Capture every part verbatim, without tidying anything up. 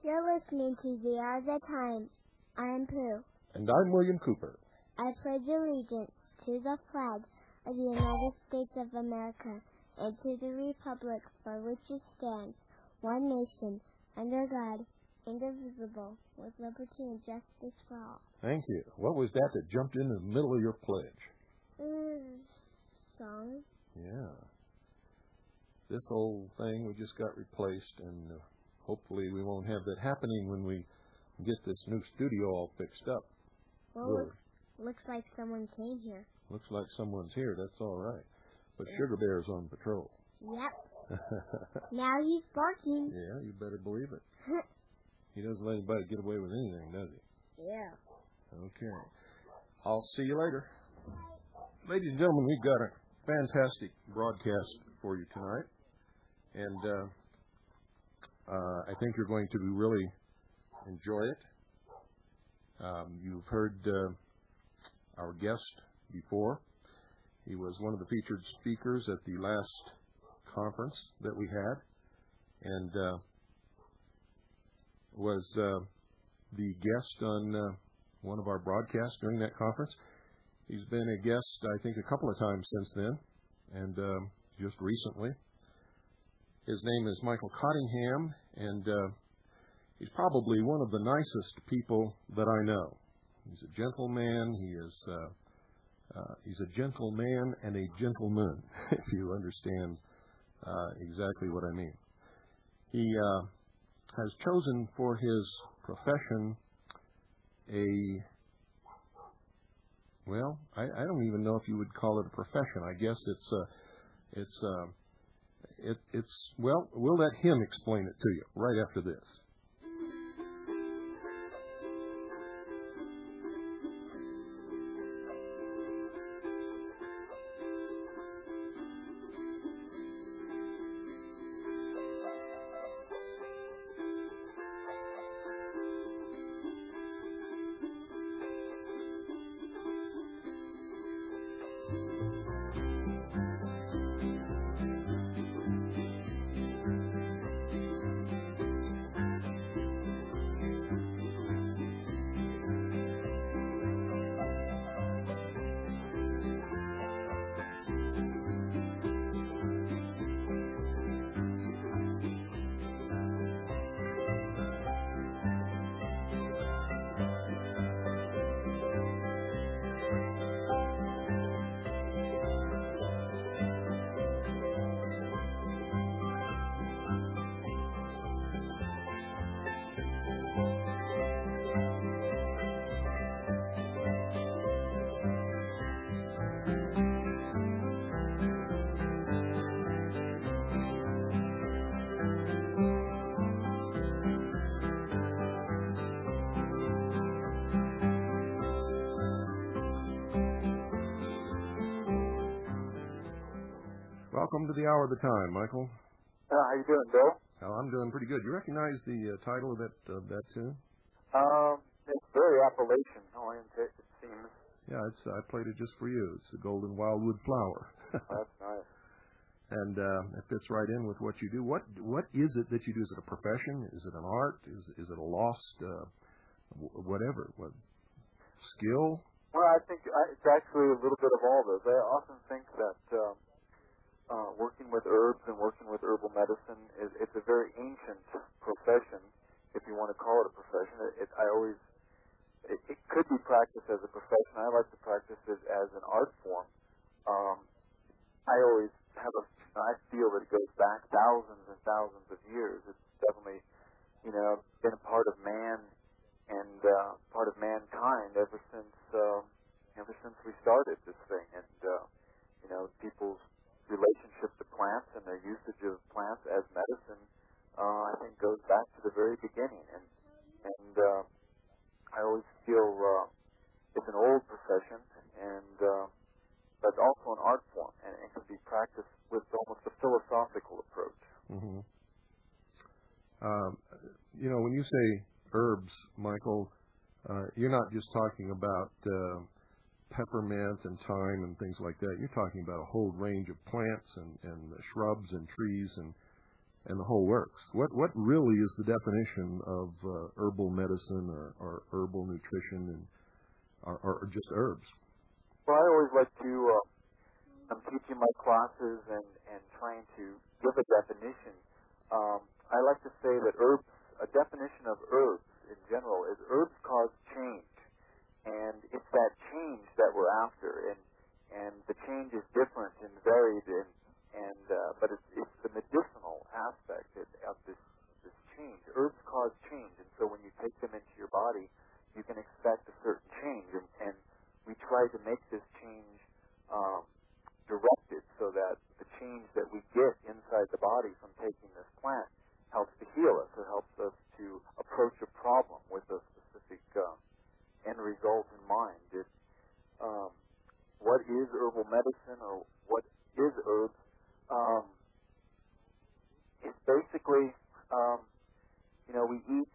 You're listening to The Hour of the Time. I'm Pooh. And I'm William Cooper. I pledge allegiance to the flag of the United States of America and to the republic for which it stands, one nation, under God, indivisible, with liberty and justice for all. Thank you. What was that that jumped in the middle of your pledge? Uh, song. Yeah. This old thing we just got replaced, and uh, hopefully we won't have that happening when we get this new studio all fixed up. Well, looks, looks like someone came here. Looks like someone's here. That's all right. But Sugar Bear's on patrol. Yep. Now he's barking. Yeah, you better believe it. He doesn't let anybody get away with anything, does he? Yeah. Okay. I'll see you later. Ladies and gentlemen, we've got a fantastic broadcast for you tonight. And uh, uh, I think you're going to really enjoy it. Um, you've heard uh, our guest before. He was one of the featured speakers at the last conference that we had, and uh, was uh, the guest on uh, one of our broadcasts during that conference. He's been a guest, I think, a couple of times since then, and uh, just recently. His name is Michael Cottingham, and uh, he's probably one of the nicest people that I know. He's a gentleman. He is uh, uh, he's a gentleman and a gentleman, if you understand uh, exactly what I mean. He uh, has chosen for his profession a well, I, I don't even know if you would call it a profession. I guess it's a it's a It, it's, well, we'll let him explain it to you right after this. Welcome to the Hour of the Time, Michael. Uh, how you doing, Bill? Oh, I'm doing pretty good. You recognize the uh, title of that of that tune? Um, it's very Appalachian oriented, it seems. Yeah, it's I played it just for you. It's the Golden Wildwood Flower. That's nice. And uh, it fits right in with what you do. What what is it that you do? Is it a profession? Is it an art? Is is it a lost uh, whatever? What skill? Well, I think it's actually a little bit of all those. I often think that. Um, Uh, working with herbs and working with herbal medicine is it's a very ancient profession, if you want to call it a profession. It, it, I always it, it could be practiced as a profession. I like to practice it as an art form. Um, I always have a I feel that it goes back thousands and thousands of years. It's definitely you know been a part of man and uh, part of mankind ever since uh, ever since we started this thing. And uh, you know people's relationship to plants and their usage of plants as medicine, uh, I think, goes back to the very beginning. And and uh, I always feel uh, it's an old profession, and uh, but also an art form, and it can be practiced with almost a philosophical approach. Mm-hmm. Um, you know, when you say herbs, Michael, uh, you're not just talking about uh, peppermint and thyme and things like that. You're talking about a whole range of plants and, and shrubs and trees and and the whole works. What what really is the definition of uh, herbal medicine or, or herbal nutrition and or, or just herbs? Well, I always like to, uh, I'm teaching my classes and, and trying to give a definition. Um, I like to say that herbs, a definition of herbs in general is herbs cause change. And it's that change that we're after. And, and the change is different and varied, and, and uh, but it's, it's the medicinal aspect of this, this change. Herbs cause change, and so when you take them into your body, you can expect a certain change. And, and we try to make this change um, directed so that the change that we get inside the body from taking this plant helps to heal us or helps us to approach a problem with a specific uh, end result in mind. It, um, what is herbal medicine, or what is herbs? Um, it's basically, um, you know, we eat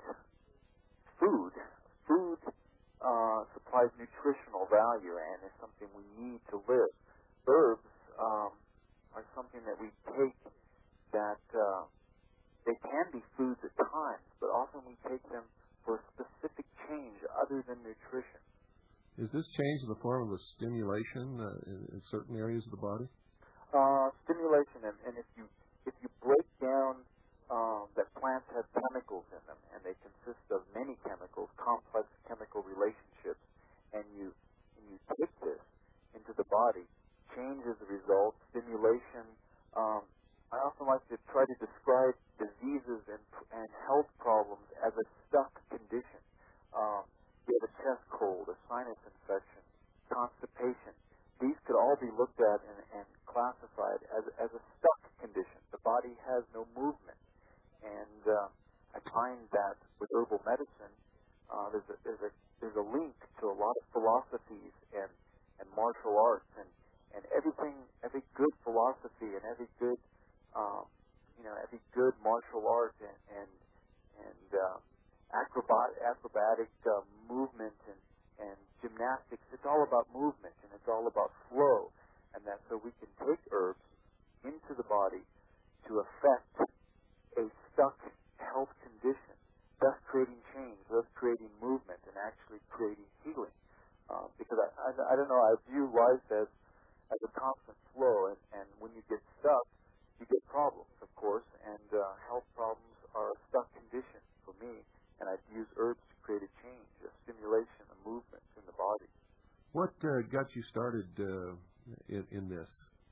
food. Food uh, supplies nutritional value and is something we need to live. Herbs um, are something that we take that uh, they can be foods at times, but often we take them for a specific change other than nutrition. Is this change in the form of a stimulation uh, in, in certain areas of the body? Uh, stimulation, and, and if you if you break down um, that plants have chemicals in them, and they consist of many chemicals, complex chemical relationships, and you and you take this into the body, change is the result. Stimulation. Um, I often like to try to describe diseases and and health problems as a stuck condition. Um, you have a chest cold, a sinus infection, constipation. These could all be looked at and, and classified as, as a stuck condition. The body has no movement. And uh, I find that with herbal medicine, uh, there's, a, there's, a, there's a link to a lot of philosophies and, and martial arts. And, and everything, every good philosophy and every good, um, you know, every good martial art and, and, and uh, acrobat, acrobatic uh, movement and, and gymnastics, it's all about movement and it's all about flow, and that so we can take herbs into the body to affect a stuck health condition, thus creating change, thus creating movement, and actually creating healing. Uh, because I, I, I don't know, I view life as as a constant flow, and, and when you get stuck, you get problems, of course, and uh, health problems are a stuck condition for me. And I've used herbs to create a change, a stimulation, a movement in the body. What uh, got you started uh, in, in this?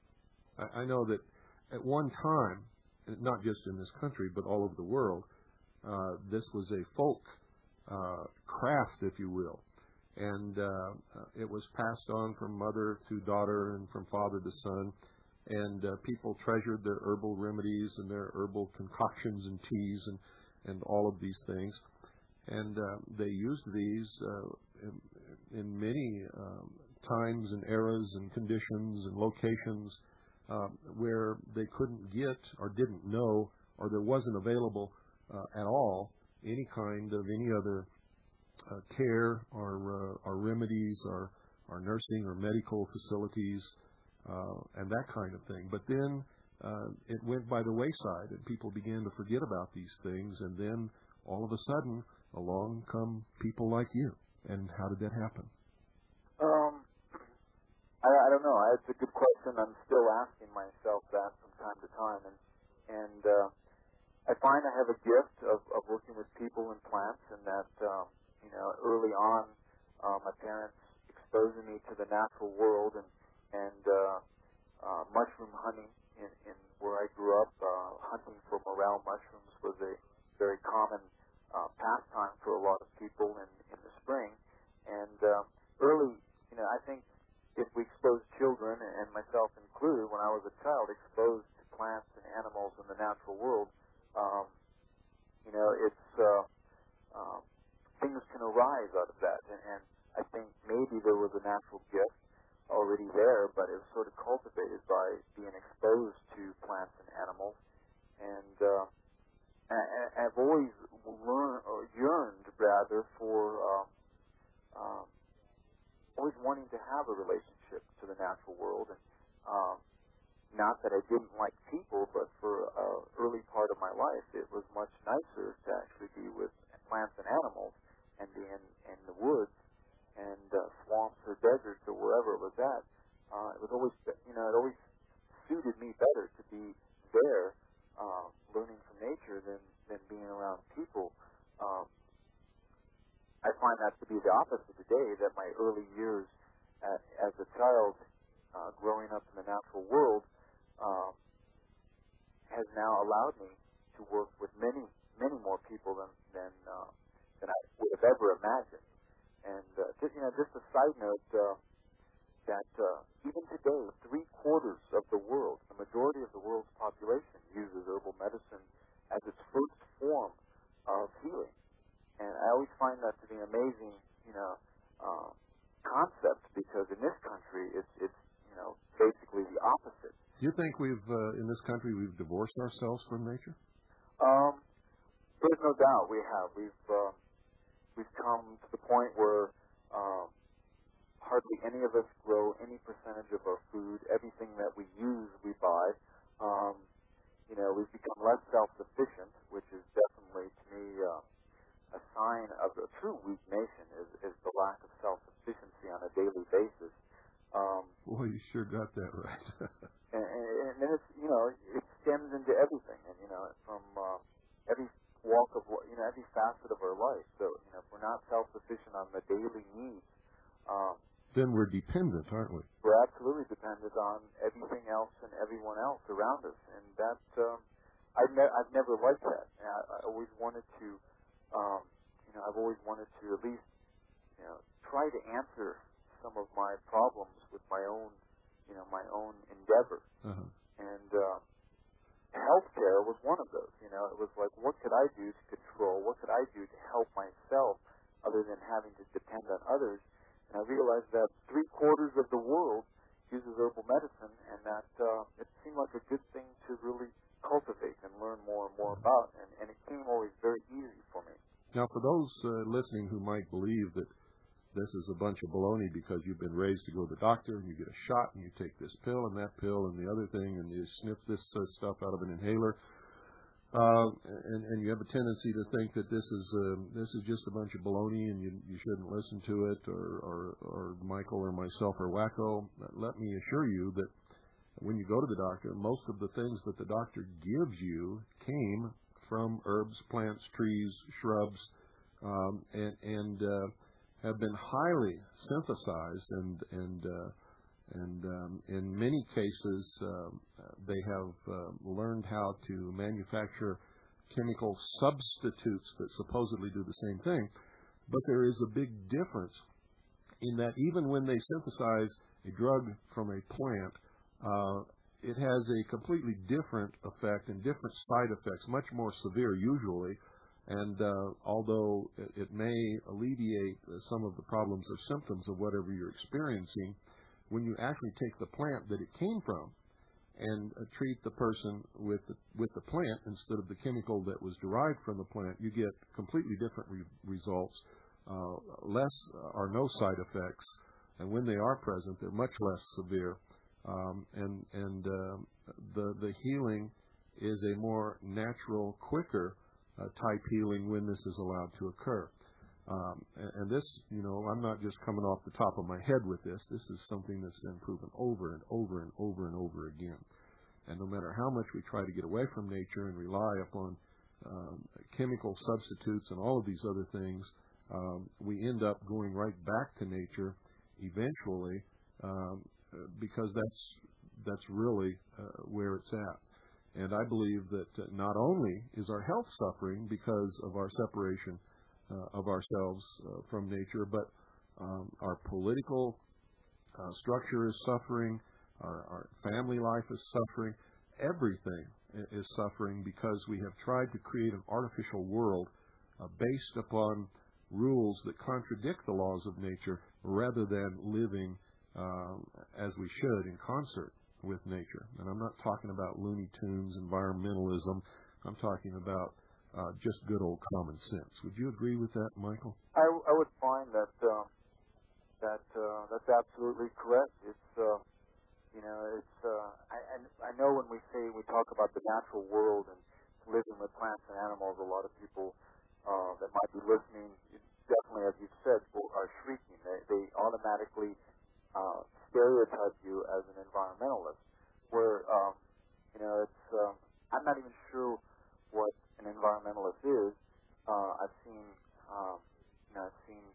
I, I know that at one time, not just in this country, but all over the world, uh, this was a folk uh, craft, if you will. And uh, it was passed on from mother to daughter and from father to son. And uh, people treasured their herbal remedies and their herbal concoctions and teas and, and all of these things. And uh, they used these uh, in, in many um, times and eras and conditions and locations uh, where they couldn't get or didn't know or there wasn't available uh, at all any kind of any other uh, care or, uh, or remedies or, or nursing or medical facilities uh, and that kind of thing. But then uh, it went by the wayside and people began to forget about these things, and then all of a sudden along come people like you. And how did that happen? Um, I, I don't know. It's a good question. I'm still asking myself that from time to time. And, and uh, I find I have a gift of, of working with people and plants, and that, um, you know, early on, uh, my parents exposing me to the natural world and, and uh, uh, mushroom hunting in, in where I grew up. Uh, hunting for morel mushrooms was a very common Uh, pastime for a lot of people in, in the spring. And uh, early, you know, I think if we expose children, and myself included, when I was a child, exposed to plants and animals in the natural world, um, you know, it's uh, uh, things can arise out of that. And, and I think maybe there was a natural gift already there, but it was sort of cultivated by being exposed to plants and animals. And uh, I've always learned, or yearned rather, for um, um, always wanting to have a relationship to the natural world. And um, not that I didn't like people, but for an early part of my was much nicer to actually be with plants and animals and be in, in the woods and uh, swamps or deserts or wherever it was at. Uh, it was always, you know, it always suited me better to be there, uh, learning from nature than, than being around people. Um, I find that to be the opposite today, that my early years at, as a child uh, growing up in the natural world um, has now allowed me to work with many, many more people than than, uh, than I would have ever imagined. And uh, just, you know, just a side note, uh, that uh, even today, three quarters of the world, the majority of the world's population, uses herbal medicine as its first form of healing. And I always find that to be an amazing, you know, uh, concept, because in this country, it's, it's, you know, basically the opposite. Do you think we've, uh, in this country, we've divorced ourselves from nature? Um, there's no doubt we have. We've, uh, we've come to the point where um, hardly any of us grow any percentage of our food. Everything that we use, we buy. Um, you know, we've become less self-sufficient, which is definitely, to me, uh, a sign of a true weak nation, is, is the lack of self-sufficiency on a daily basis. Um, Boy, you sure got that right. and, and, and it's, you know, it stems into everything, and, you know, from uh, every walk of, you know, every facet of our life. So, you know, if we're not self-sufficient on the daily needs, um, then we're dependent, aren't we? We're absolutely dependent on everything else and everyone else around us, and that um, I've, ne- I've never liked that. And I, I always wanted to, um, you know, I've always wanted to at least, you know, try to answer some of my problems with my own, you know, my own endeavor. Uh-huh. And uh, healthcare was one of those. You know, it was like, what could I do to control? What could I do to help myself, other than having to depend on others? And I realized that three quarters of the world uses herbal medicine, and that uh, it seemed like a good thing to really cultivate and learn more and more about. And, and it came always very easy for me. Now, for those uh, listening who might believe that this is a bunch of baloney because you've been raised to go to the doctor and you get a shot and you take this pill and that pill and the other thing and you sniff this uh, stuff out of an inhaler, uh, and, and you have a tendency to think that this is uh, this is just a bunch of baloney and you, you shouldn't listen to it, or, or, or Michael or myself are wacko, let me assure you that when you go to the doctor, most of the things that the doctor gives you came from herbs, plants, trees, shrubs, um, and, and uh, have been highly synthesized, and and uh, and um, in many cases um, they have uh, learned how to manufacture chemical substitutes that supposedly do the same thing. But there is a big difference in that even when they synthesize a drug from a plant, uh, it has a completely different effect and different side effects, much more severe usually. And uh, although it, it may alleviate uh, some of the problems or symptoms of whatever you're experiencing, when you actually take the plant that it came from and uh, treat the person with the, with the plant instead of the chemical that was derived from the plant, you get completely different re- results, uh, less or no side effects, and when they are present, they're much less severe. Um, and and uh, the the healing is a more natural, quicker uh, type healing when this is allowed to occur. Um, and, and this, you know, I'm not just coming off the top of my head with this. This is something that's been proven over and over and over and over again. And no matter how much we try to get away from nature and rely upon um, chemical substitutes and all of these other things, um, we end up going right back to nature eventually. Um, because that's that's really uh, where it's at. And I believe that uh, not only is our health suffering because of our separation uh, of ourselves uh, from nature, but um, our political uh, structure is suffering, our, our family life is suffering, everything is suffering because we have tried to create an artificial world uh, based upon rules that contradict the laws of nature rather than living Uh, as we should in concert with nature. And I'm not talking about Looney Tunes, environmentalism. I'm talking about uh, just good old common sense. Would you agree with that, Michael? I, I would find that uh, that uh, that's absolutely correct. It's uh, you know it's uh, I, I I know when we say we talk about the natural world and living with plants and animals, a lot of people uh, that might be listening, definitely, as you've said, are shrieking. They, they automatically uh, stereotype you as an environmentalist, where, um, you know, it's, um, I'm not even sure what an environmentalist is. Uh, I've seen, um, you know, I've seen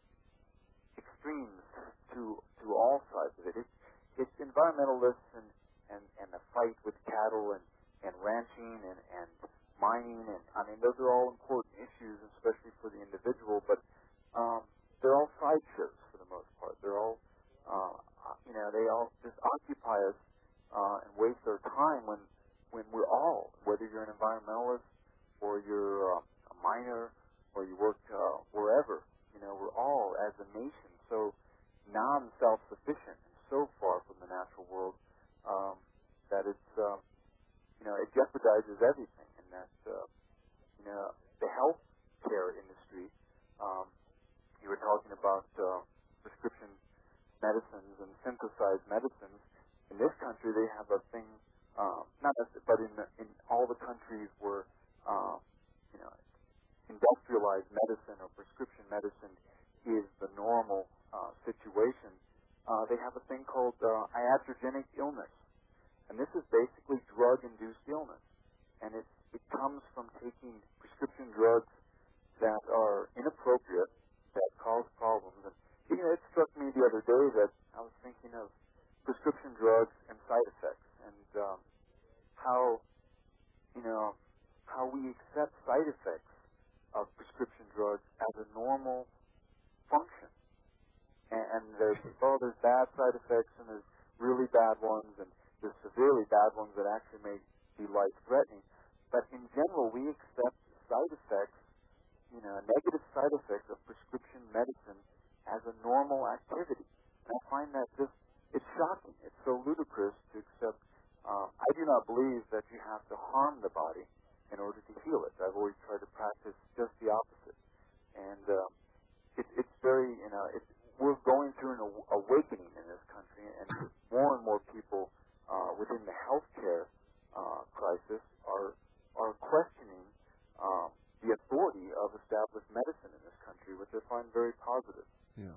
extremes to to all sides of it. It's, it's environmentalists and, and, and the fight with cattle and, and ranching and, and mining, and I mean, those are all important issues, especially for the individual, but um, they're all sideshows for the most part. They're all, uh, you know, they all just occupy us uh, and waste our time when, when we're all, whether you're an environmentalist or you're uh, a miner or you work uh, wherever, you know, we're all, as a nation, so non-self-sufficient and so far from the natural world um, that it's, uh, you know, it jeopardizes everything. And that, uh, you know, the health care industry, um, you were talking about uh, prescription medicines and synthesized medicines. In this country, they have a thing, uh, not necessarily, but in, the, in all the countries where, uh, you know, industrialized medicine or prescription medicine is the normal uh, situation, uh, they have a thing called uh, iatrogenic illness. And this is basically drug-induced illness. And it, it comes from taking prescription drugs that are inappropriate, that cause problems. And, you know, it struck me the other day that I was thinking of prescription drugs and side effects, and um, how, you know, how we accept side effects of prescription drugs as a normal function. And, and there's, oh, there's bad side effects, and there's really bad ones, and there's severely bad ones that actually may be life-threatening. But in general, we accept side effects, you know, negative side effects of prescription medicine as a normal activity. And I find that just, it's shocking. It's so ludicrous to accept. Um, I do not believe that you have to harm the body in order to heal it. I've always tried to practice just the opposite. And um, it, it's very, you know, it's, we're going through an aw- awakening in this country, and more and more people uh, within the healthcare uh, crisis are are questioning um, the authority of established medicine in this country, which I find very positive. Yeah.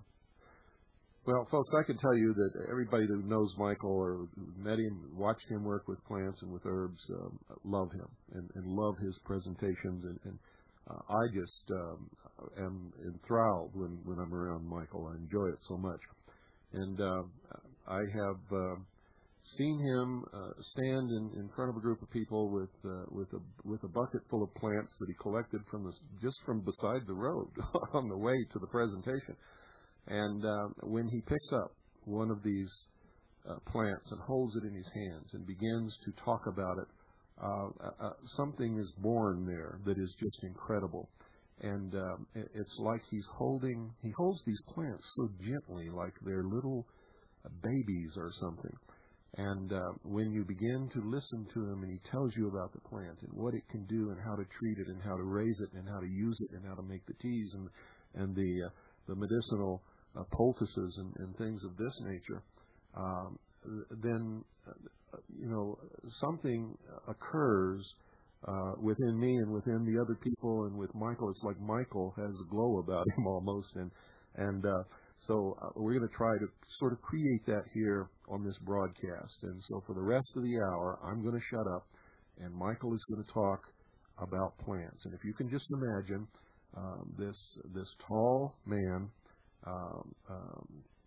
Well, folks, I can tell you that everybody who knows Michael or met him, watched him work with plants and with herbs, um, love him and, and love his presentations. And, and uh, I just um, am enthralled when, when I'm around Michael. I enjoy it so much. And uh, I have uh, seen him uh, stand in, in front of a group of people with uh, with a with a bucket full of plants that he collected from the, just from beside the road on the way to the presentation. And uh, when he picks up one of these uh, plants and holds it in his hands and begins to talk about it, uh, uh, something is born there that is just incredible. And um, it's like he's holding, he holds these plants so gently, like they're little babies or something. And uh, when you begin to listen to him and he tells you about the plant and what it can do and how to treat it and how to raise it and how to use it and how to make the teas and, and the, uh, the medicinal Uh, poultices and, and things of this nature, um, then, uh, you know, something occurs uh, within me and within the other people and with Michael. It's like Michael has a glow about him almost. And, and uh, so uh, we're going to try to sort of create that here on this broadcast. And so for the rest of the hour, I'm going to shut up, and Michael is going to talk about plants. And if you can just imagine um, this this tall man, Um, um,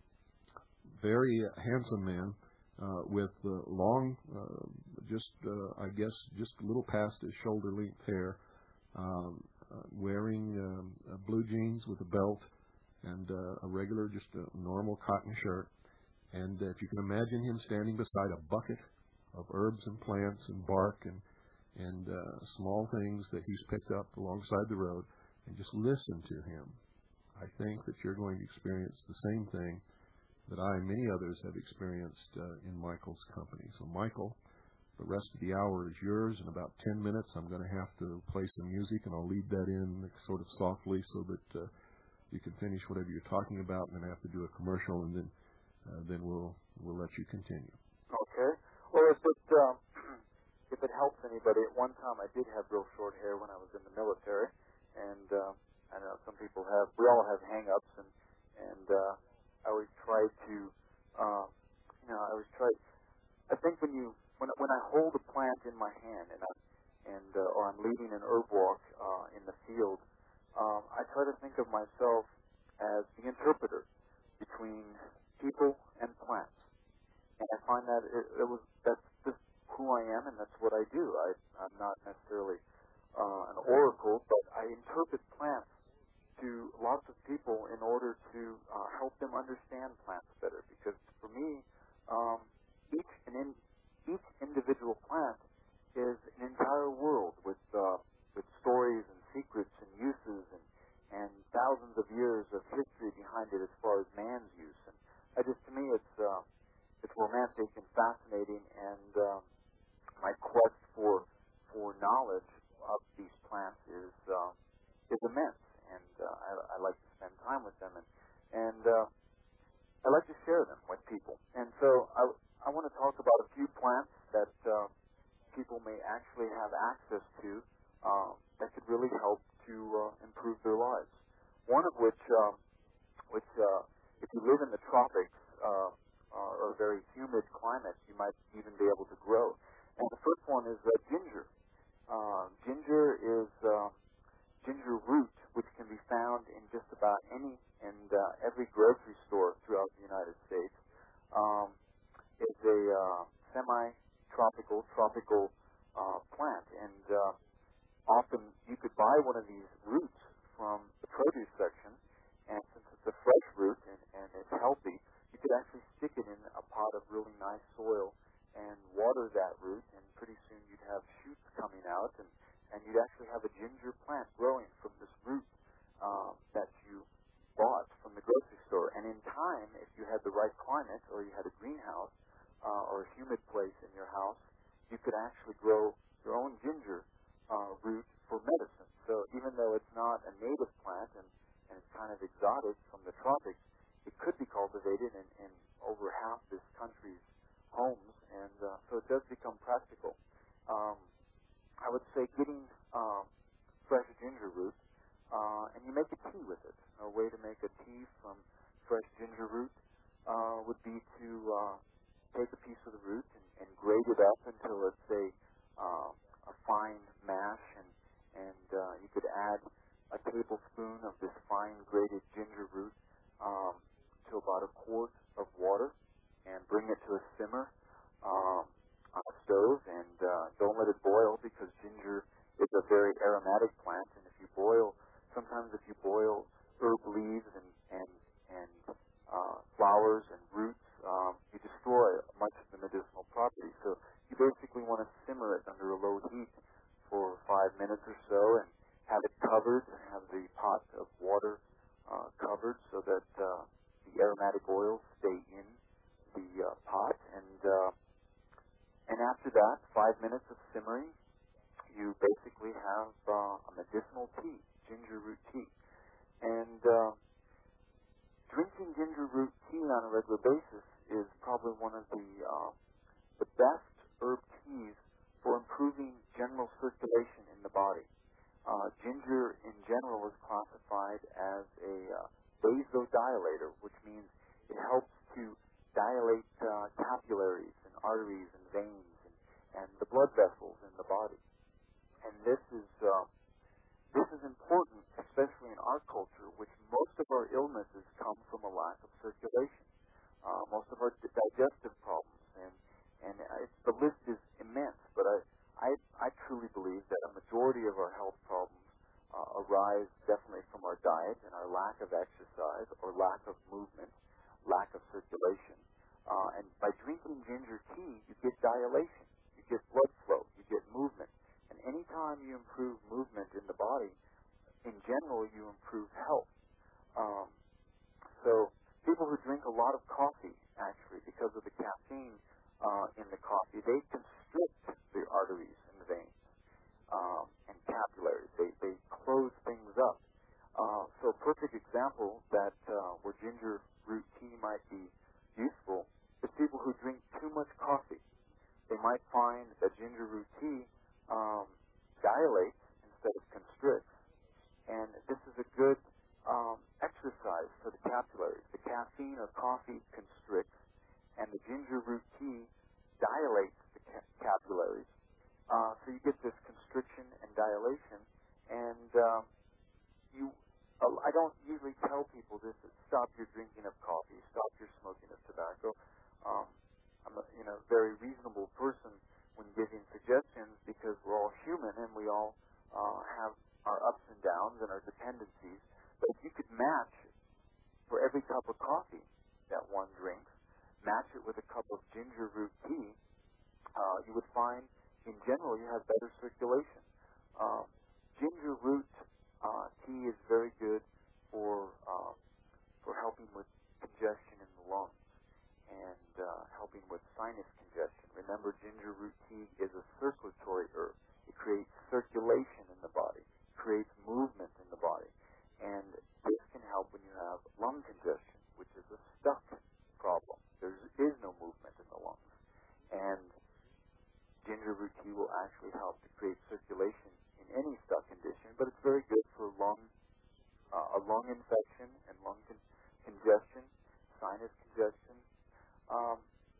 very handsome man uh, with uh, long, uh, just uh, I guess, just a little past his shoulder length hair, um, uh, wearing um, uh, blue jeans with a belt and uh, a regular, just a normal cotton shirt. And uh, if you can imagine him standing beside a bucket of herbs and plants and bark and and uh, small things that he's picked up alongside the road, and just listen to him, I think that you're going to experience the same thing that I and many others have experienced uh, in Michael's company. So, Michael, the rest of the hour is yours. In about ten minutes, I'm going to have to play some music, and I'll lead that in sort of softly so that uh, you can finish whatever you're talking about, and then I have to do a commercial, and then uh, then we'll we'll let you continue. Okay. Well, if it, um, if it helps anybody, at one time I did have real short hair when I was in the military, and uh, I know some people have. We all have hang-ups, and and uh, I always try to, uh, you know, I always try. I think when you when when I hold a plant in my hand, and I and uh, or I'm leading an herb walk uh, in the field, um, I try to think of myself as the interpreter between people and plants. And I find that it, it was that's just who I am, and that's what I do. I, I'm not necessarily uh, an oracle, but I interpret plants to lots of people in order to uh, help them understand plants better. Because for me, um, each and in, each individual plant is an entire world with uh, with stories and secrets and uses and and thousands of years of history behind it as far as man's use. And I just to me, it's uh, it's romantic and fascinating, and um, my quest for for knowledge of these plants is uh, is immense, and uh, I, I like to spend time with them, and and uh, I like to share them with people. And so I I want to talk about a few plants that uh, people may actually have access to uh, that could really help to uh, improve their lives. One of which, um, which uh, if you live in the tropics. Uh, Uh, or very humid climates, you might even be able to grow. And the first one is uh, ginger. Uh, ginger is uh, ginger root, which can be found in just about any and uh, every grocery store throughout the United States. Um, it's a uh, semi-tropical, tropical uh, plant, and uh, often you could buy one of these roots from the produce section, and since it's a fresh root and, and it's healthy, you could actually stick it in a pot of really nice soil and water that root, and pretty soon you'd have shoots coming out, and, and you'd actually have a ginger plant growing from this root uh, that you bought from the grocery store. And in time, if you had the right climate, or you had a greenhouse uh, or a humid place in your house, you could actually grow your own ginger uh, root for medicine. So even though it's not a native plant and, and it's kind of exotic from the tropics, it could be cultivated in, in over half this country's homes, and uh, so it does become practical. Um, I would say getting um, fresh ginger root, uh, and you make a tea with it. A way to make a tea from fresh ginger root uh, would be to uh, take a piece of the root and, and grate it up until it's a, uh, a fine mash, and, and uh, you could add a tablespoon of this fine grated ginger root um, to about a quart of water, and bring it to a simmer um, on a stove, and uh, don't let it boil, because ginger is a very aromatic plant, and if you boil, sometimes if you boil herb leaves and and, and uh, flowers and roots, um, you destroy much of the medicinal property. So you basically want to simmer it under a low heat for five minutes or so, and have it covered, and have the pot of water uh, covered so that uh, the aromatic oils stay in the uh, pot, and uh, and after that, five minutes of simmering, you basically have uh, a medicinal tea, ginger root tea. And uh, drinking ginger root tea on a regular basis is probably one of the uh, the best herb teas for improving general circulation in the body. Uh, ginger, in general, is classified as a uh, vasodilator, which means it helps to dilate uh, capillaries and arteries and veins and, and the blood vessels in the body. And this is uh, this is important, especially in our culture, which most of our illnesses come from a lack of circulation. Uh, most of our digestive problems, and and uh, it's, the list is immense. But I, I I truly believe that a majority of our health problems uh, arise definitely from our diet and our lack of exercise or lack of movement, lack of circulation. Uh, and by drinking ginger tea, you get dilation, you get blood flow, you get movement. And anytime you improve movement in the body, in general, you improve health. Um, so people who drink a lot of coffee, actually, because of the caffeine uh, in the coffee, they constrict the arteries and the veins um, and capillaries. They, they close things up. Uh, so a perfect example that uh, where ginger root tea might be useful is people who drink too much coffee. They might find that ginger root tea dilates instead of constricts. And this is a good um, exercise for the capillaries. The caffeine or coffee constricts, and the ginger root tea dilates the ca- capillaries. Uh, so you get this constriction and dilation, and um, you. Uh, I don't usually tell people this: that stop your drinking of coffee, stop your smoking of tobacco. Um, I'm a you know very reasonable person when giving suggestions because we're all human and we all uh, have our ups and downs and our dependencies. But if you could match for every cup of coffee that one drinks, match it with a cup of ginger root tea, uh, you would find in general you have better circulation. Um, ginger root uh, tea is very good for uh, for helping with congestion in the lungs and uh, helping with sinus congestion. Remember, ginger root tea is a circulatory herb. It creates circulation in the body, creates movement in the body, and this can help when you have lung congestion, which is a stuck problem. There is no movement in the lungs, and ginger root tea will actually help to create circulation in any stuck condition, but it's very good for lung, uh, a lung infection and lung con- congestion, sinus congestion, um,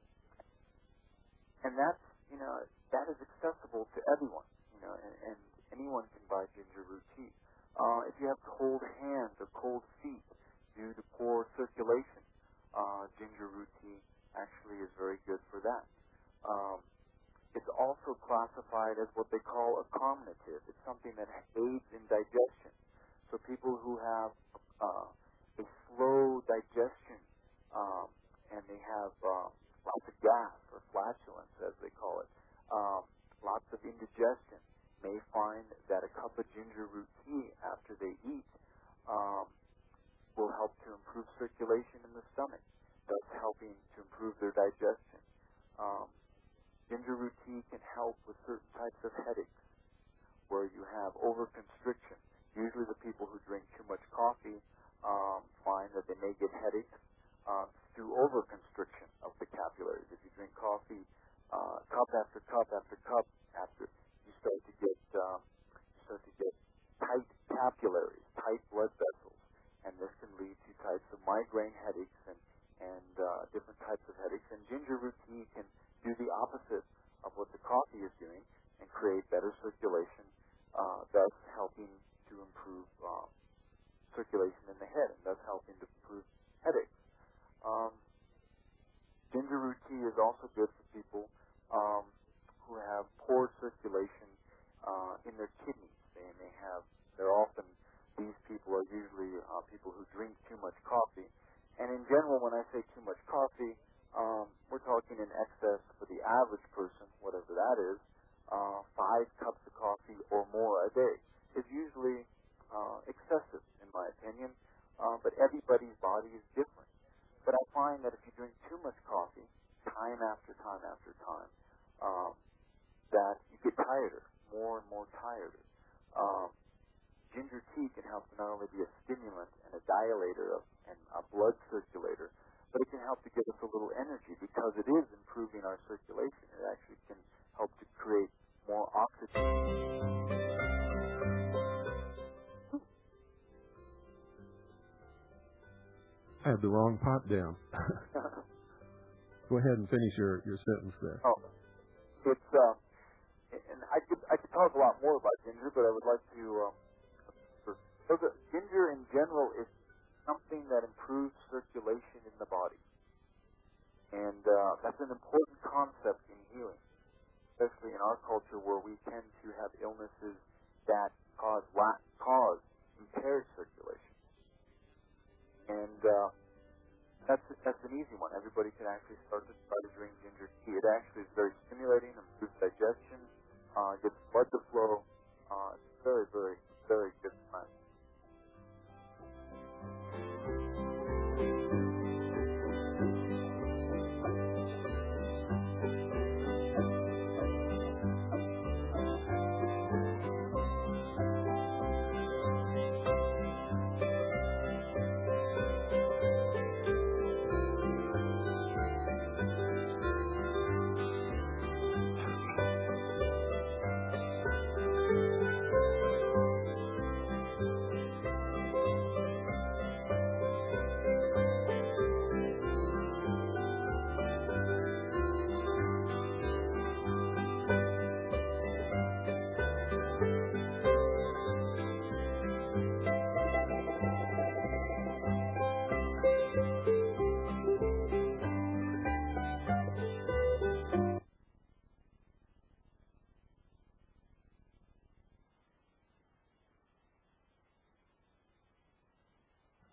and that's, you know, that is accessible to everyone, you know, and, and anyone can buy ginger root tea. Uh, if you have cold hands or cold feet due to poor circulation, uh, ginger root tea actually is very good for that. Um, It's also classified as what they call a carminative. It's something that aids in digestion. So people who have uh, a slow digestion um, and they have uh, lots of gas or flatulence, as they call it, um, lots of indigestion, may find that a cup of ginger root tea after they eat um, will help to improve circulation in the stomach, thus helping to improve their digestion. Um, Ginger root tea can help with certain types of headaches where you have overconstriction. Usually the people who drink too much coffee um, find that they may get headaches uh, through overconstriction of the capillaries. If you drink coffee uh, cup after cup after cup, after you start to get um, you start to get tight capillaries, tight blood vessels, and this can lead to types of migraine headaches and and uh, different types of headaches. And ginger root tea can do the opposite of what the coffee is doing and create better circulation, uh, thus helping to improve uh, circulation in the head and thus helping to improve headaches. Um, ginger root tea is also good for people um, who have poor circulation uh, in their kidneys. They may have, they're often, these people are usually uh, people who drink too much coffee. And in general, when I say too much coffee, Um, we're talking in excess for the average person, whatever that is, uh, five cups of coffee or more a day is usually uh, excessive, in my opinion. Uh, but everybody's body is different. But I find that if you drink too much coffee, time after time after time, um, that you get tireder, more and more tireder. Um, ginger tea can help to not only be a stimulant and a dilator of, and a blood circulator, but it can help to give us a little energy because it is improving our circulation. It actually can help to create more oxygen. I had the wrong pot down. Go ahead and finish your, your sentence there. Oh, it's uh, and I could I could talk a lot more about ginger, but I would like to. Um, so the ginger in general is something that improves circulation in the body. And uh, that's an important concept in healing, especially in our culture where we tend to have illnesses that cause la- cause impaired circulation. And uh, that's that's an easy one. Everybody can actually start to try to drink ginger tea. It actually is very stimulating, improves digestion, uh, gets blood to flow. Uh, it's very, very, very good plant.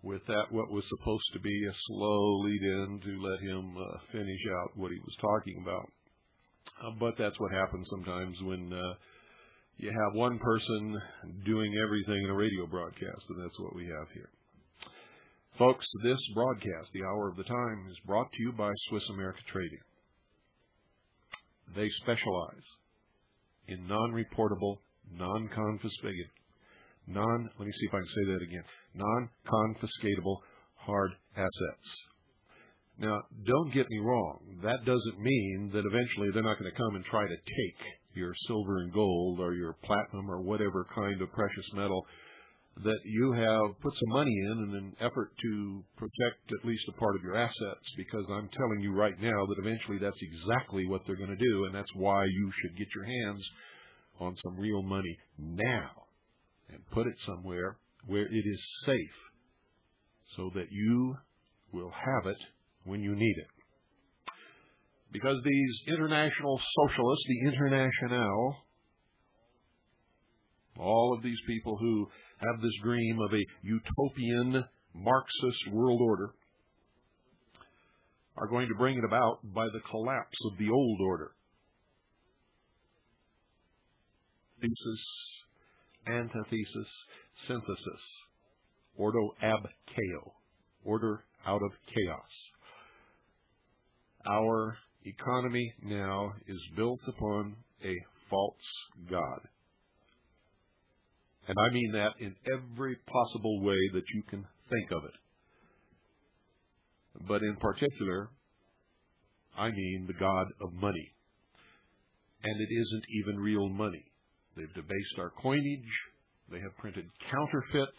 with that what was supposed to be a slow lead-in to let him uh, finish out what he was talking about. Uh, but that's what happens sometimes when uh, you have one person doing everything in a radio broadcast, and that's what we have here. Folks, this broadcast, The Hour of the Time, is brought to you by Swiss America Trading. They specialize in non-reportable, non-confiscated, non, let me see if I can say that again, non-confiscatable hard assets. Now, don't get me wrong. That doesn't mean that eventually they're not going to come and try to take your silver and gold or your platinum or whatever kind of precious metal that you have put some money in in an effort to protect at least a part of your assets, because I'm telling you right now that eventually that's exactly what they're going to do, and that's why you should get your hands on some real money now and put it somewhere where it is safe so that you will have it when you need it. Because these international socialists, the Internationale, all of these people who have this dream of a utopian Marxist world order, are going to bring it about by the collapse of the old order. Thesis, antithesis, synthesis, ordo ab chaos, order out of chaos. Our economy now is built upon a false god. And I mean that in every possible way that you can think of it. But in particular, I mean the god of money. And it isn't even real money. They've debased our coinage. They have printed counterfeit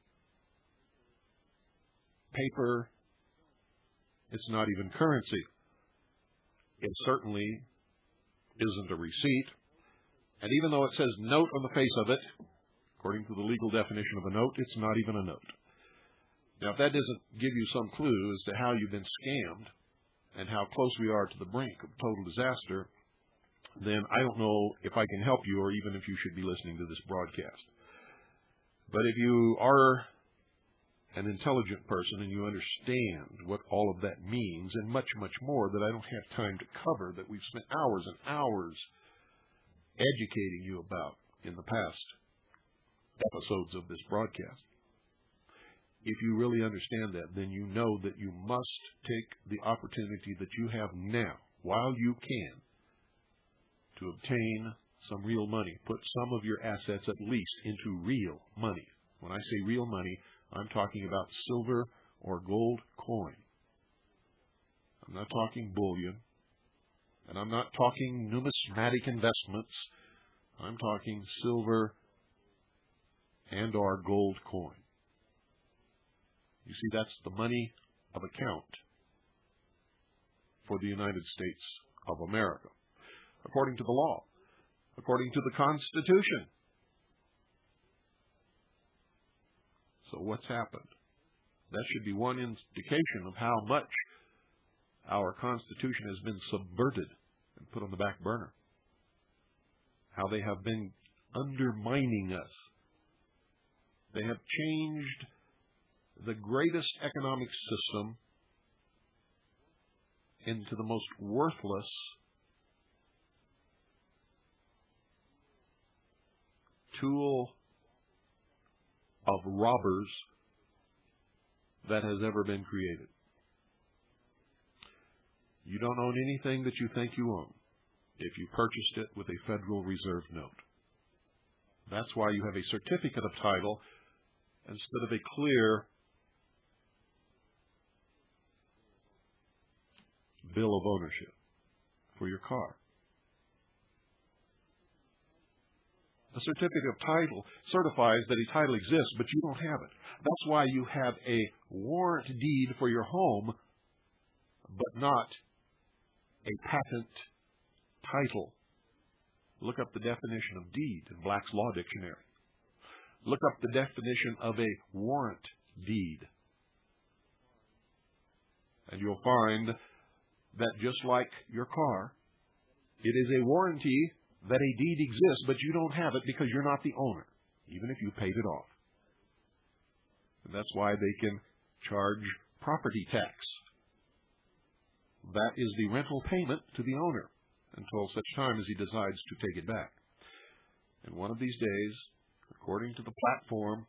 paper. It's not even currency. It certainly isn't a receipt. And even though it says note on the face of it, according to the legal definition of a note, it's not even a note. Now, if that doesn't give you some clue as to how you've been scammed and how close we are to the brink of total disaster, then I don't know if I can help you or even if you should be listening to this broadcast. But if you are an intelligent person and you understand what all of that means and much, much more that I don't have time to cover, that we've spent hours and hours educating you about in the past episodes of this broadcast. If you really understand that, then you know that you must take the opportunity that you have now, while you can, to obtain some real money. Put some of your assets at least into real money. When I say real money, I'm talking about silver or gold coin. I'm not talking bullion. And I'm not talking numismatic investments. I'm talking silver and or gold coin. You see, that's the money of account for the United States of America, according to the law, according to the Constitution. So what's happened? That should be one indication of how much our Constitution has been subverted and put on the back burner. How they have been undermining us. They have changed the greatest economic system into the most worthless tool of robbers that has ever been created. You don't own anything that you think you own if you purchased it with a Federal Reserve note. That's why you have a certificate of title instead of a clear bill of ownership for your car. A certificate of title certifies that a title exists, but you don't have it. That's why you have a warrant deed for your home, but not a patent title. Look up the definition of deed in Black's Law Dictionary. Look up the definition of a warrant deed. And you'll find that just like your car, it is a warranty that a deed exists, but you don't have it because you're not the owner, even if you paid it off. And that's why they can charge property tax. That is the rental payment to the owner until such time as he decides to take it back. And one of these days, according to the platform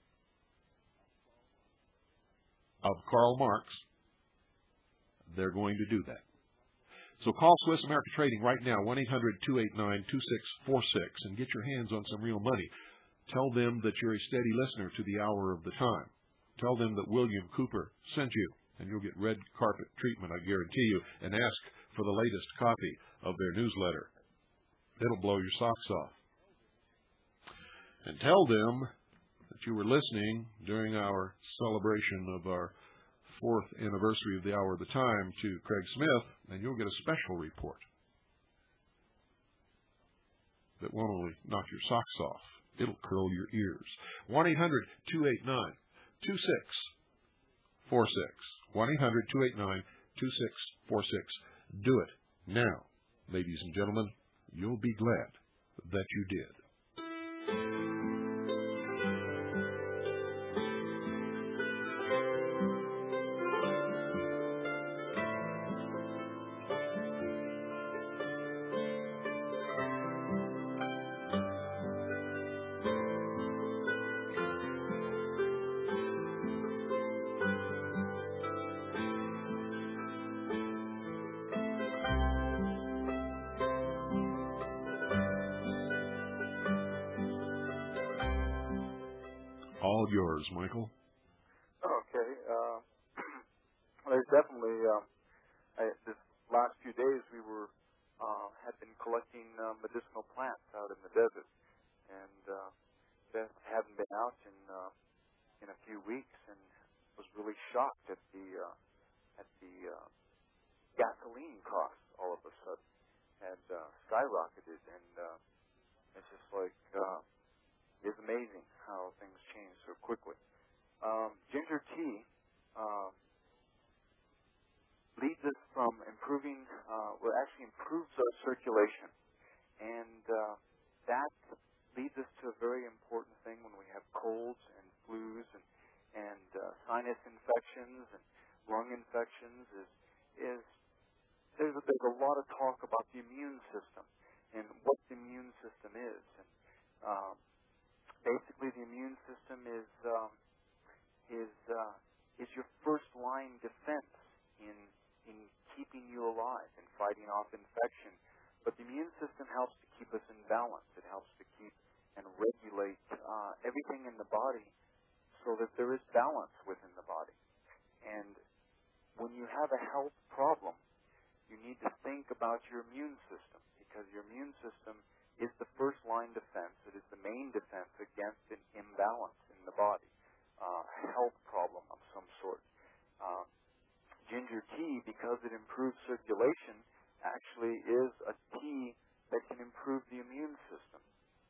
of Karl Marx, they're going to do that. So call Swiss America Trading right now, one eight hundred, two eight nine, two six four six, and get your hands on some real money. Tell them that you're a steady listener to the Hour of the Time. Tell them that William Cooper sent you, and you'll get red carpet treatment, I guarantee you, and ask for the latest copy of their newsletter. It'll blow your socks off. And tell them that you were listening during our celebration of our fourth anniversary of the Hour of the Time to Craig Smith, and you'll get a special report that won't only knock your socks off, it'll curl your ears. one eight hundred, two eight nine, two six four six. one eight hundred, two eight nine, two six four six. Do it now, ladies and gentlemen. You'll be glad that you did. All yours, Michael. Okay. Uh, there's definitely, uh, I, this last few days we were, uh, had been collecting uh, medicinal plants out in the desert. And uh, Beth hadn't been out in, uh, in a few weeks and was really shocked at the, uh, at the uh, gasoline costs all of a sudden had uh, skyrocketed. And uh, it's just like, uh, it's amazing how things change so quickly. Um, ginger tea uh, leads us from improving, uh, well, actually improves our circulation. And uh, that leads us to a very important thing when we have colds and flus and, and uh, sinus infections and lung infections is, is there's, a, there's a lot of talk about the immune system and what the immune system is. And um, basically, the immune system is um, is uh, is your first line defense in in keeping you alive and fighting off infection. But the immune system helps to keep us in balance. It helps to keep and regulate uh, everything in the body so that there is balance within the body. And when you have a health problem, you need to think about your immune system, because your immune system is the first line defense. It is the main defense against an imbalance in the body, uh, a health problem of some sort. Uh, ginger tea, because it improves circulation, actually is a tea that can improve the immune system.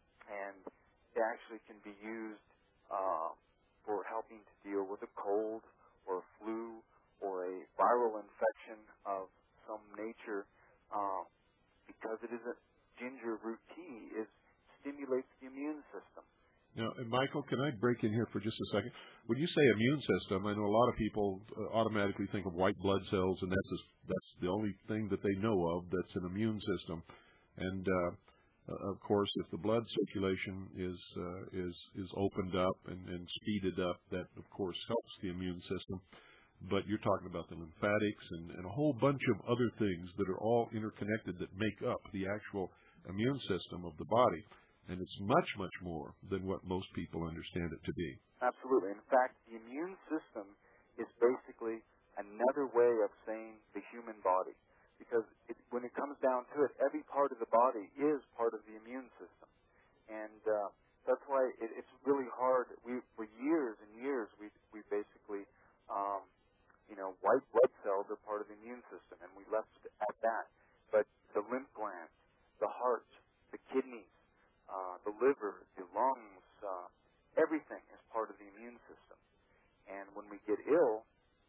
And it actually can be used uh, for helping to deal with a cold or a flu or a viral infection of some nature, uh, because it is a ginger root tea is stimulates the immune system. Now, and Michael, can I break in here for just a second? When you say immune system, I know a lot of people uh, automatically think of white blood cells, and that's a, that's the only thing that they know of that's an immune system. And uh, uh, of course, if the blood circulation is uh, is is opened up and, and speeded up, that of course helps the immune system. But you're talking about the lymphatics and, and a whole bunch of other things that are all interconnected that make up the actual immune system of the body. And it's much, much more than what most people understand it to be. Absolutely. In fact, the immune system is basically another way of saying the human body. Because it, when it comes down to it, every part of the body is part of the immune system. And uh, that's why it, it's really hard. We, for years and years, we, we basically... Um, You know, white blood cells are part of the immune system, and we left it at that. But the lymph glands, the heart, the kidneys, uh, the liver, the lungs, uh, everything is part of the immune system. And when we get ill,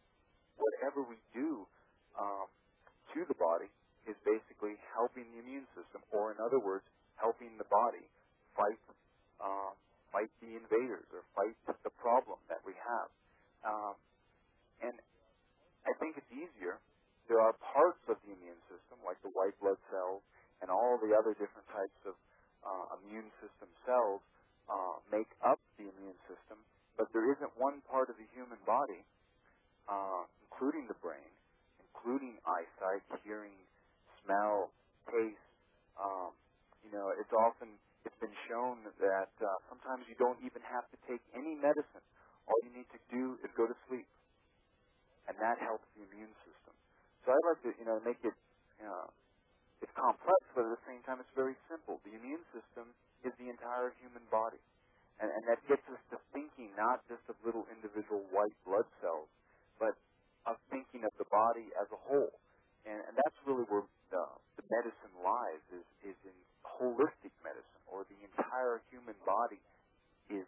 whatever we do um, to the body is basically helping the immune system, or in other words, helping the body fight uh, fight the invaders or fight the problem that we have. Um, and I think it's easier. There are parts of the immune system, like the white blood cells and all the other different types of uh, immune system cells uh, make up the immune system, but there isn't one part of the human body, uh, including the brain, including eyesight, hearing, smell, taste. Um, you know, it's often it's been shown that uh, sometimes you don't even have to take any medicine. All you need to do is go to sleep, and that helps the immune system. So I'd like to, you know, make it, you know, it's complex, but at the same time it's very simple. The immune system is the entire human body, and, and that gets us to thinking not just of little individual white blood cells, but of thinking of the body as a whole. And, and that's really where the, the medicine lies, is, is in holistic medicine, or the entire human body is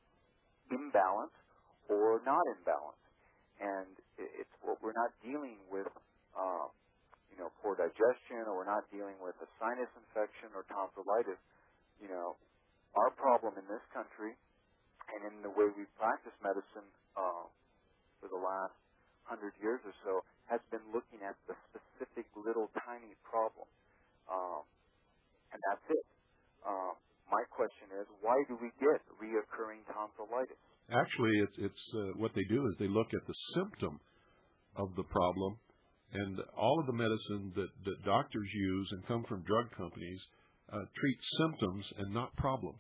imbalanced or not imbalanced. And it, it's what we're not dealing with, um, you know, poor digestion, or we're not dealing with a sinus infection or tonsillitis. You know, our problem in this country, and in the way we practice medicine uh, for the last hundred years or so, has been looking at the specific little tiny problem, um, and that's it. Um, my question is, why do we get reoccurring tonsillitis? Actually, it's it's uh, what they do is they look at the symptom of the problem, and all of the medicine that, that doctors use and come from drug companies uh, treat symptoms and not problems.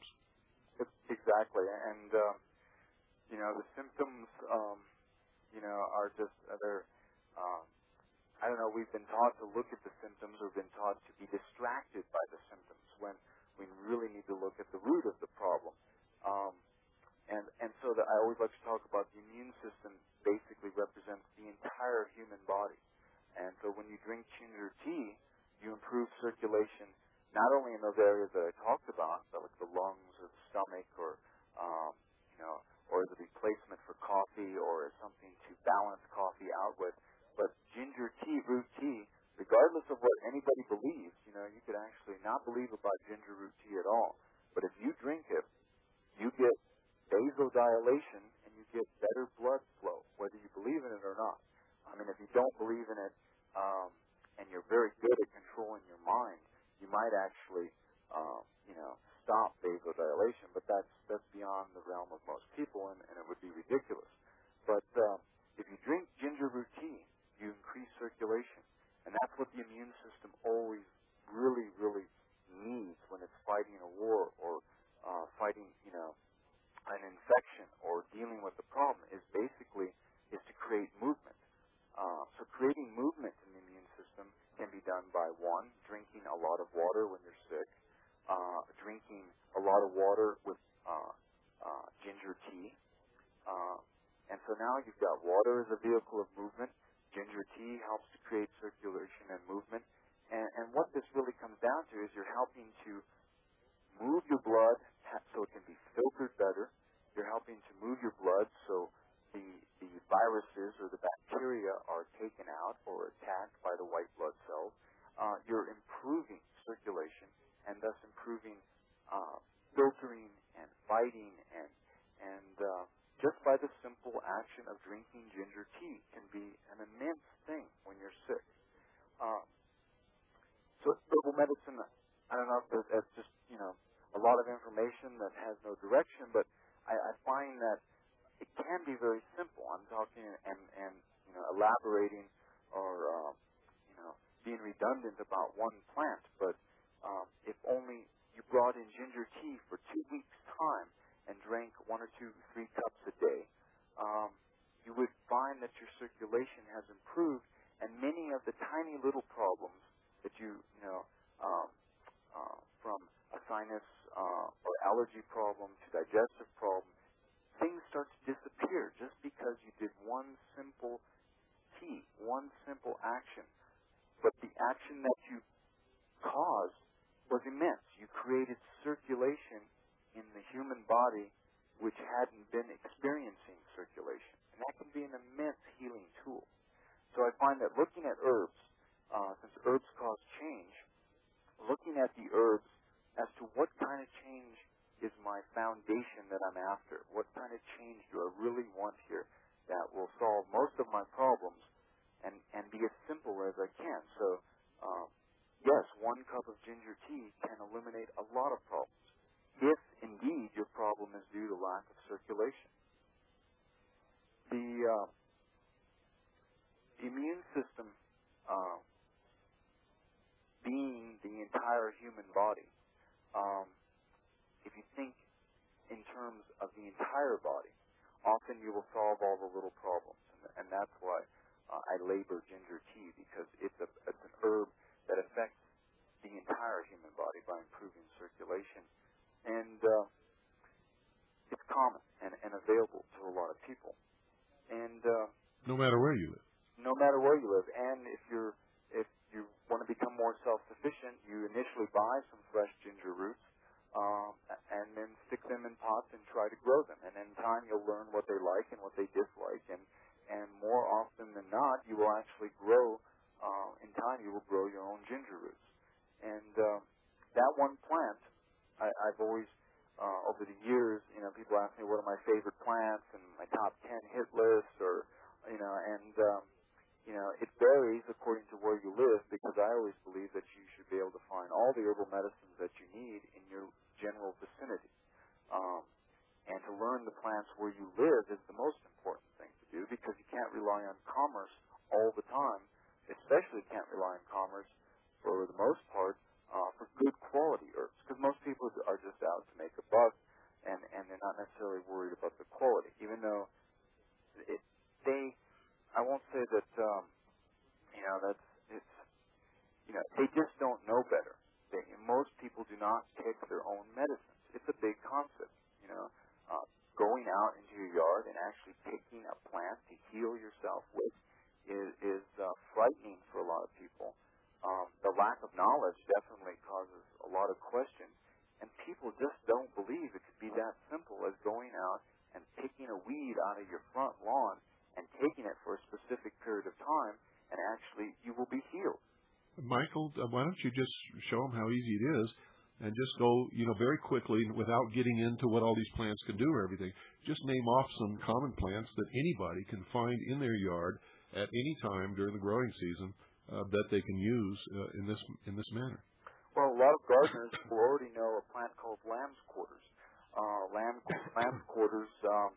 Exactly, and um, you know, the symptoms, um, you know, are just they're. Um, I don't know. We've been taught to look at the symptoms, or been taught to be distracted by the symptoms, when we really need to look at the root of the problem. Um, and and so that I always like to talk about the immune system. Basically, represents the entire human body. And so when you drink ginger tea, you improve circulation not only in those areas that I talked about, but like the lungs or the stomach, or um, you know, or as a replacement for coffee, or as something to balance coffee out with. But ginger tea, root tea, regardless of what anybody believes, you know, you could actually not believe about ginger root tea at all. But if you drink it, you get vasodilation and you get better blood flow, whether you believe in it or not. I mean, if you don't believe in it, um, and you're very good at controlling your mind, you might actually, um, you know, stop vasodilation. But that's that's beyond the realm of most people, and, and it would be ridiculous. But um, if you drink ginger root tea, you increase circulation, and that's what the immune system always really, really needs when it's fighting a war, or uh, fighting, you know, an infection, or dealing with the problem, is basically is to create movement. Uh, so creating movement in the immune system can be done by, one, drinking a lot of water when you're sick, uh, drinking a lot of water with uh, uh, ginger tea. Uh, and so now you've got water as a vehicle of movement. Ginger tea helps to create circulation and movement. And, and what this really comes down to is you're helping to move your blood so it can be filtered better. You're helping to move your blood so the, the viruses or the bacteria are taken out or attacked by the white blood cells. Uh, you're improving circulation, and thus improving uh, filtering and fighting, and, and uh, just by the simple action of drinking ginger tea can be an immense thing when you're sick. Uh, so herbal medicine, I don't know if that's just, you know, a lot of information that has no direction, but I, I find that it can be very simple. I'm talking and, and you know, elaborating, or uh, you know, being redundant about one plant, but um, if only you brought in ginger tea for two weeks' time and drank one or two, three cups a day, um, you would find that your circulation has improved, and many of the tiny little problems that you, you know, um, uh, from a sinus uh, or allergy problem to digestive problem, things start to disappear just because you did one simple tea, one simple action. But the action that you caused was immense. You created circulation in the human body which hadn't been experiencing circulation. And that can be an immense healing tool. So I find that looking at herbs, uh, since herbs cause change, looking at the herbs as to what kind of change is my foundation that I'm after, what kind of change do I really want here, that will solve most of my problems and, and be as simple as I can. So, um, yes, one cup of ginger tea can eliminate a lot of problems, if indeed your problem is due to lack of circulation. The, uh, the immune system, uh, being the entire human body, um, if you think in terms of the entire body, often you will solve all the little problems, and, and that's why uh, I labor ginger tea, because it's, a, it's an herb that affects the entire human body by improving circulation, and uh, it's common and, and available to a lot of people. And uh, no matter where you live. No matter where you live, and if you're if you want to become more self-sufficient, you initially buy some fresh ginger roots. Um, and then stick them in pots and try to grow them. And in time, you'll learn what they like and what they dislike. And, and more often than not, you will actually grow, uh, in time, you will grow your own ginger roots. And uh, that one plant, I, I've always, uh, over the years, you know, people ask me what are my favorite plants and my top ten hit list, or, you know, and, um, you know, it varies according to where you live, because I always believe that you should be able to find all the herbal medicines that you need in your general vicinity. Um, and to learn the plants where you live is the most important thing to do, because you can't rely on commerce all the time, especially can't rely on commerce for the most part uh, for good quality herbs, because most people are just out to make a buck, and, and they're not necessarily worried about the quality, even though it, they... I won't say that, um, you know, that's, it's, you know, they just don't know better. They, most people do not pick their own medicines. It's a big concept, you know, uh, going out into your yard and actually picking a plant to heal yourself with is, is uh, frightening for a lot of people. Um, the lack of knowledge definitely causes a lot of questions, and people just don't believe it could be that simple as going out and picking a weed out of your front lawn and taking it for a specific period of time, and actually you will be healed. Michael, uh, why don't you just show them how easy it is, and just go, you know, very quickly, without getting into what all these plants can do or everything, just name off some common plants that anybody can find in their yard at any time during the growing season uh, that they can use uh, in this in this manner. Well, a lot of gardeners will already know a plant called lamb's quarters. Uh, lamb, lamb's quarters um,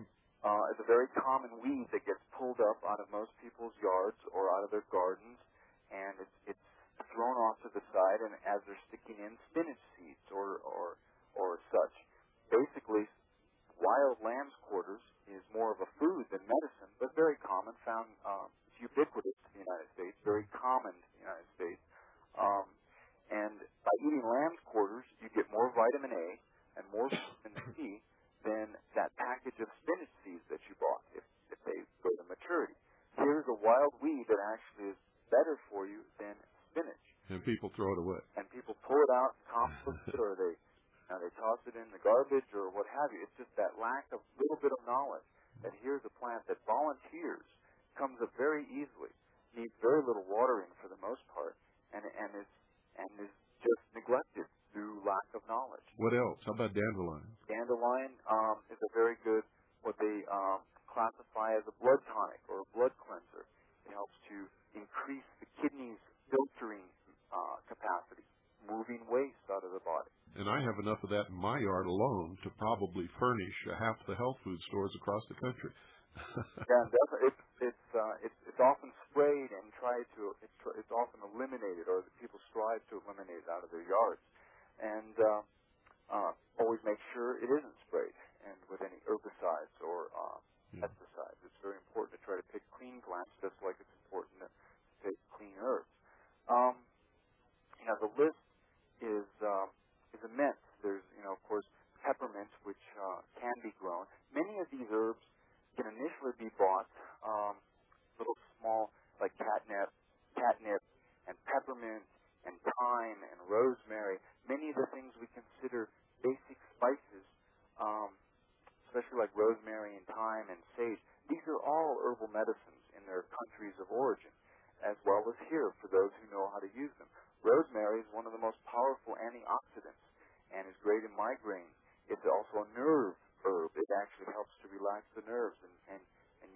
Uh, is a very common weed that gets pulled up out of most people's yards or out of their gardens, and it's, it's thrown off to the side, and as they're sticking in spinach seeds or, or, or such. Basically, wild lamb's quarters is more of a food than medicine, but very common, found um, it's ubiquitous in the United States, very common in the United States. Um, and by eating lamb's quarters, you get more vitamin A and more vitamin C than that package of spinach seeds that you bought if, if they go to maturity. Here's a wild weed that actually is better for you than spinach. And people throw it away. And people pull it out, compost it, or they uh, they toss it in the garbage or what have you. It's just that lack of little bit of knowledge that here's a plant that volunteers, comes up very easily, needs very little watering for the most part, and and is and is just neglected through lack of knowledge. What else? How about dandelion? Dandelion um, is a very good, what they um, classify as a blood tonic or a blood cleanser. It helps to increase the kidney's filtering uh, capacity, moving waste out of the body. And I have enough of that in my yard alone to probably furnish uh, half the health food stores across the country. Yeah, and definitely, it's it's, uh, it's it's often sprayed and tried to it's it's often eliminated, or the people strive to eliminate it out of their yards, and uh, uh, always make sure it isn't sprayed and with any herbicides or uh, yeah. pesticides. It's very important to try to pick clean plants, just like it's important to pick clean herbs. Um, you know, the list is um, is immense. There's you know, of course, peppermint, which uh, can be grown. Many of these herbs can initially be bought, um, little small, like catnip, catnip, and peppermint, and thyme, and rosemary. Many of the things we consider basic spices, um, especially like rosemary and thyme and sage, these are all herbal medicines in their countries of origin, as well as here for those who know how to use them. Rosemary is one of the most powerful antioxidants and is great in migraine. It's also a nerve herb. It actually helps to relax the nerves and, and, and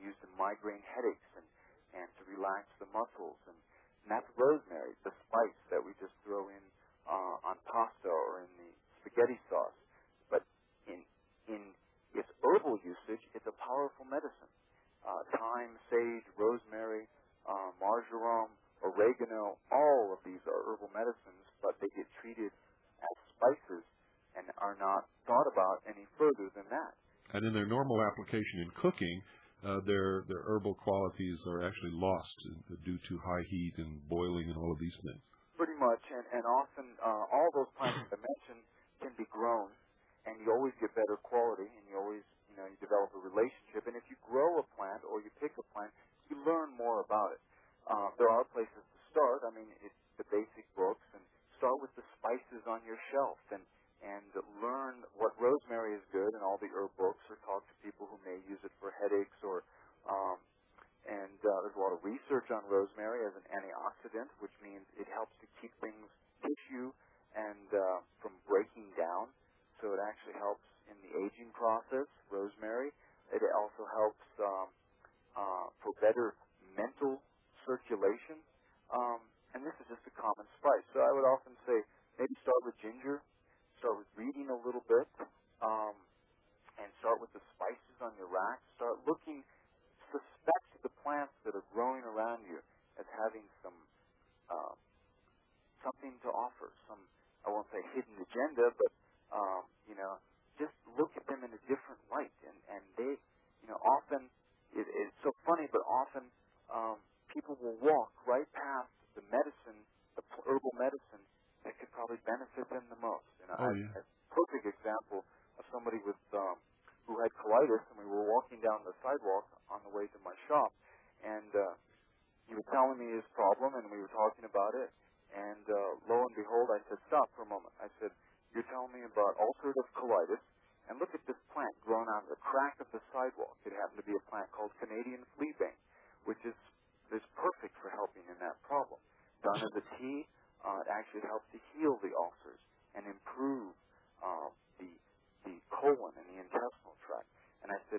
used in migraine headaches and, and to relax the muscles. And, and that's rosemary, the spice that we just throw in uh, on pasta or in the spaghetti sauce. But in, in its herbal usage, it's a powerful medicine. Uh, thyme, sage, rosemary, uh, marjoram, oregano, all of these are herbal medicines, but they get treated as spices and are not thought about any further than that. And in their normal application in cooking, uh, their their herbal qualities are actually lost due to high heat and boiling and all of these things. Pretty much, and, and often uh, all those plants that I mentioned can be grown, and you always get better quality, and you always, you know, you develop a relationship. And if you grow a plant or you pick a plant, you learn more about it. Uh, there are places to start. I mean, it's the basic books, and start with the spices on your shelf, and and learn what rosemary is good, and all the herb books, or talk to people who may use it for headaches, or um, and uh, there's a lot of research on rosemary as an antioxidant, which means it helps to keep things, tissue, and uh, from breaking down. So it actually helps in the aging process, rosemary. It also helps um, uh, for better mental circulation. Um, and this is just a common spice. So I would often say maybe start with ginger, start with reading a little bit, um, and start with the spices on your rack. Start looking, suspect the plants that are growing around you as having some uh, something to offer, some, I won't say hidden agenda, but, um, you know, just look at them in a different light. And, and they, you know, often, it, it's so funny, but often um, people will walk right past the medicine, the herbal medicine, that could probably benefit them the most. You know, oh, I, yeah. a perfect example of somebody with um, who had colitis, and we were walking down the sidewalk on the way to my shop, and uh, he was telling me his problem, and we were talking about it, and uh, lo and behold, I said, stop for a moment. I said, you're telling me about ulcerative colitis, and look at this plant growing out of the crack of the sidewalk. It happened to be a plant called Canadian fleabane, which is, is perfect for helping in that problem. Done as a tea, Uh, it actually helps to heal the ulcers and improve uh, the the colon and the intestinal tract. And I said,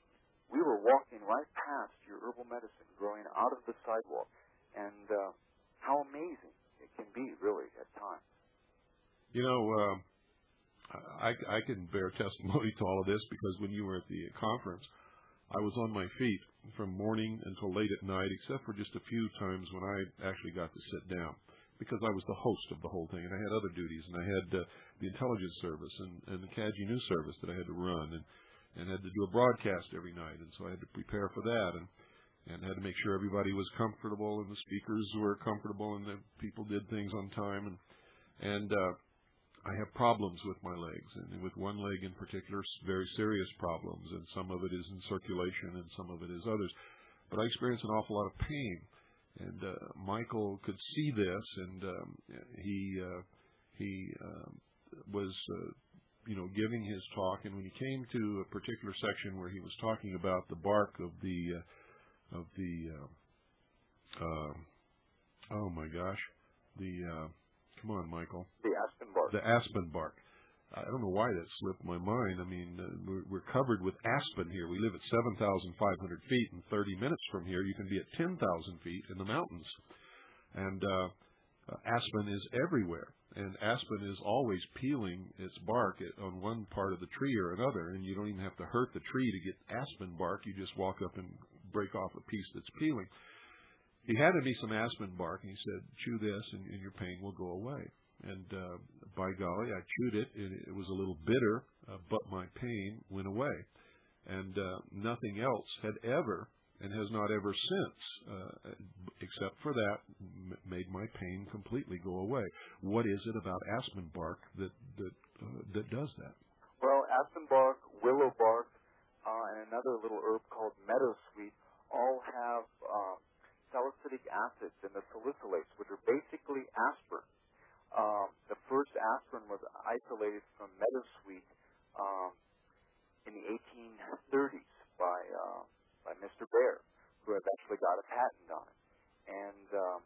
we were walking right past your herbal medicine growing out of the sidewalk, and uh, how amazing it can be, really, at times. You know, uh, I, I can bear testimony to all of this because when you were at the conference, I was on my feet from morning until late at night, except for just a few times when I actually got to sit down, because I was the host of the whole thing, and I had other duties, and I had uh, the intelligence service and, and the C A G I news service that I had to run, and, and had to do a broadcast every night, and so I had to prepare for that, and, and had to make sure everybody was comfortable, and the speakers were comfortable, and that people did things on time, and and uh, I have problems with my legs, and with one leg in particular, very serious problems, and some of it is in circulation, and some of it is others, but I experience an awful lot of pain. And uh, Michael could see this, and um, he uh, he um, was, uh, you know, giving his talk. And when he came to a particular section where he was talking about the bark of the uh, of the uh, uh, oh my gosh, the uh, come on, Michael, the aspen bark, the aspen bark. I don't know why that slipped my mind. I mean, uh, we're, we're covered with aspen here. We live at seven thousand five hundred feet, and thirty minutes from here, you can be at ten thousand feet in the mountains. And uh, uh, aspen is everywhere. And aspen is always peeling its bark at, on one part of the tree or another, and you don't even have to hurt the tree to get aspen bark. You just walk up and break off a piece that's peeling. He handed me some aspen bark, and he said, chew this, and, and your pain will go away. And uh, by golly, I chewed it, and it was a little bitter, uh, but my pain went away. And uh, nothing else had ever, and has not ever since, uh, except for that, m- made my pain completely go away. What is it about aspen bark that that uh, that does that? Well, aspen bark, willow bark, uh, and another little herb called meadowsweet all have uh, salicylic acids in the salicylates, which are basically aspirin. Um, the first aspirin was isolated from meadowsweet um, in the eighteen thirties by uh, by Mister Baer, who eventually got a patent on it. And um,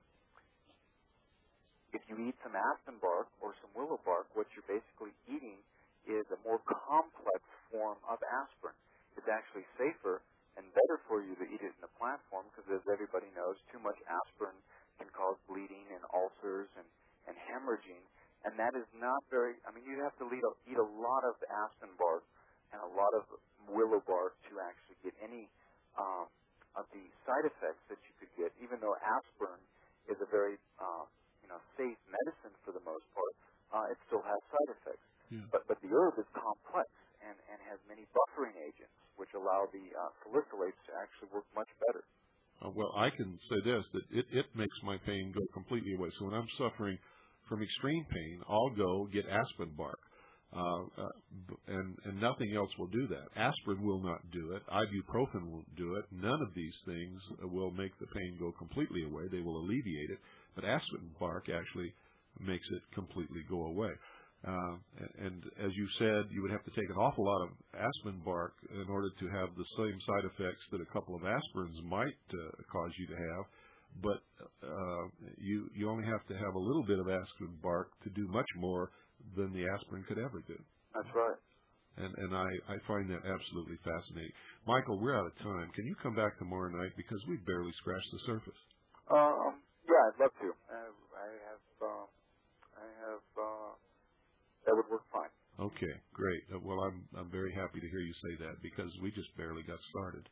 if you eat some aspen bark or some willow bark, what you're basically eating is a more complex form of aspirin. It's actually safer and and better for you to eat it in a plant form because, as everybody knows, too much aspirin can cause bleeding and ulcers and, and hemorrhaging. And that is not very, I mean, you have to eat a, eat a lot of aspen bark and a lot of willow bark to actually get any um, of the side effects that you could get, even though aspirin is a very, uh, you know, safe medicine for the most part. Uh, it still has side effects. Yeah. But, but the herb is complex and, and has many buffering agents, which allow the uh, salicylates to actually work much better. Uh, well, I can say this, that it, it makes my pain go completely away. So when I'm suffering from extreme pain, I'll go get aspen bark, uh, uh, and, and nothing else will do that. Aspirin will not do it. Ibuprofen won't do it. None of these things will make the pain go completely away. They will alleviate it, but aspen bark actually makes it completely go away. Uh, and as you said, you would have to take an awful lot of aspen bark in order to have the same side effects that a couple of aspirins might uh, cause you to have. But uh, you you only have to have a little bit of aspen bark to do much more than the aspirin could ever do. That's right. And and I, I find that absolutely fascinating. Michael, we're out of time. Can you come back tomorrow night because we barely scratched the surface? Um, yeah, I'd love to. Uh, I have, uh, I have. Uh, that would work fine. Okay, great. Uh, well, I'm I'm very happy to hear you say that because we just barely got started.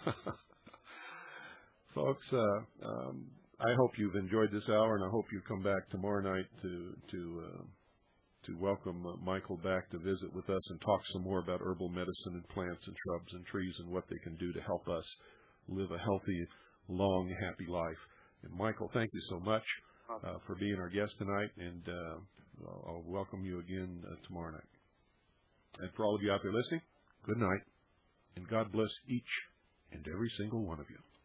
Folks, uh, um, I hope you've enjoyed this hour, and I hope you come back tomorrow night to to uh, to welcome uh, Michael back to visit with us and talk some more about herbal medicine and plants and shrubs and trees and what they can do to help us live a healthy, long, happy life. And Michael, thank you so much uh, for being our guest tonight, and uh, I'll welcome you again uh, tomorrow night. And for all of you out there listening, good night, and God bless each and every single one of you.